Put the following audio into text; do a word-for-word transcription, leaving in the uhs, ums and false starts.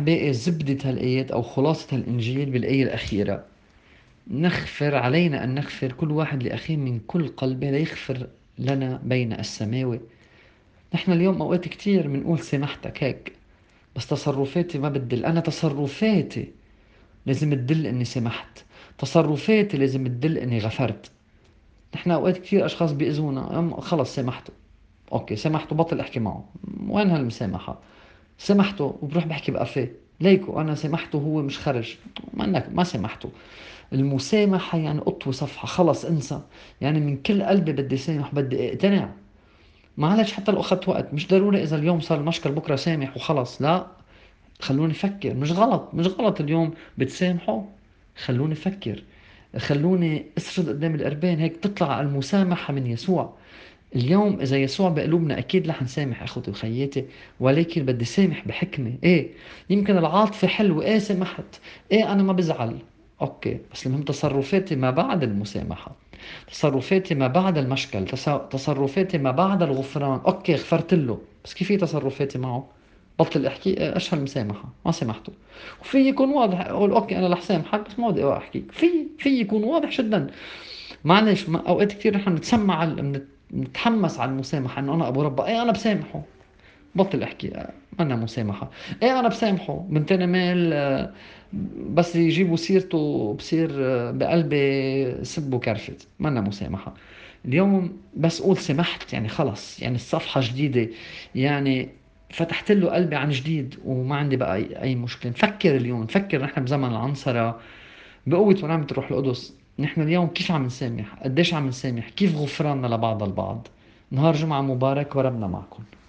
أحبائي زبدة هالآيات أو خلاصة هالإنجيل بالآية الأخيرة: نغفر علينا أن نغفر كل واحد لأخيه من كل قلبه ليغفر لنا بين السماوي. نحن اليوم أوقات كتير بنقول سامحتك هيك، بس تصرفاتي ما بتدل. أنا تصرفاتي لازم تدل إني سمحت، تصرفاتي لازم تدل إني غفرت. نحن أوقات كتير أشخاص بيأذونا، أم خلص سامحته، أوكي سامحته بطل أحكي معه، وين هالمسامحة؟ سامحته وبروح بحكي بقفاه، ليكو أنا سامحته هو مش خرج، ما انك ما سامحته. المسامحة يعني اطوي صفحة، خلص انسى. يعني من كل قلبي بدي سامح، بدي اقتنع. معلش حتى لو اخذت وقت، مش ضروري اذا اليوم صار المشكل بكره سامح وخلص، لا. خلوني افكر، مش غلط مش غلط اليوم بتسامحوا. خلوني افكر، خلوني اسرد قدام القربان، هيك تطلع المسامحة من يسوع. اليوم إذا يسوع بقلوبنا أكيد رح نسامح أخوتي وخياتي، ولكن بدي سامح بحكمة. إيه، يمكن العاطفة حلوة، إيه سمحت، إيه أنا ما بزعل، أوكي، بس المهم تصرفاتي ما بعد المسامحة، تصرفاتي ما بعد المشكل، تص- تصرفاتي ما بعد الغفران. أوكي غفرت له، بس كيف هي تصرفاتي معه؟ بطل احكي إيه، اشهر المسامحة ما سامحته. وفي يكون واضح اقول اوكي انا رح سامحك، بس ما بدي احكيك في في يكون واضح جدا. معلش ما- اوقات كثير نحن نتسمع على- منت- نتحمس على المسامحه، انه انا ابو ربا ايه انا بسامحه، بطل احكي آه، انا مسامحه، ايه انا بسامحه من تاني مال آه، بس يجيبوا سيرته بصير آه، بقلبي سب وكرفت، ما أنا مسامحه. اليوم بس قول سمحت يعني خلص، يعني الصفحه جديده، يعني فتحت له قلبي عن جديد وما عندي بقى اي أي مشكله. نفكر اليوم، نفكر نحن بزمن العنصره بقوة ونعمة الروح القدس، نحن اليوم كيف عم نسامح، قديش عم نسامح، كيف غفراننا لبعض البعض. نهار جمعة مبارك وربنا معكم.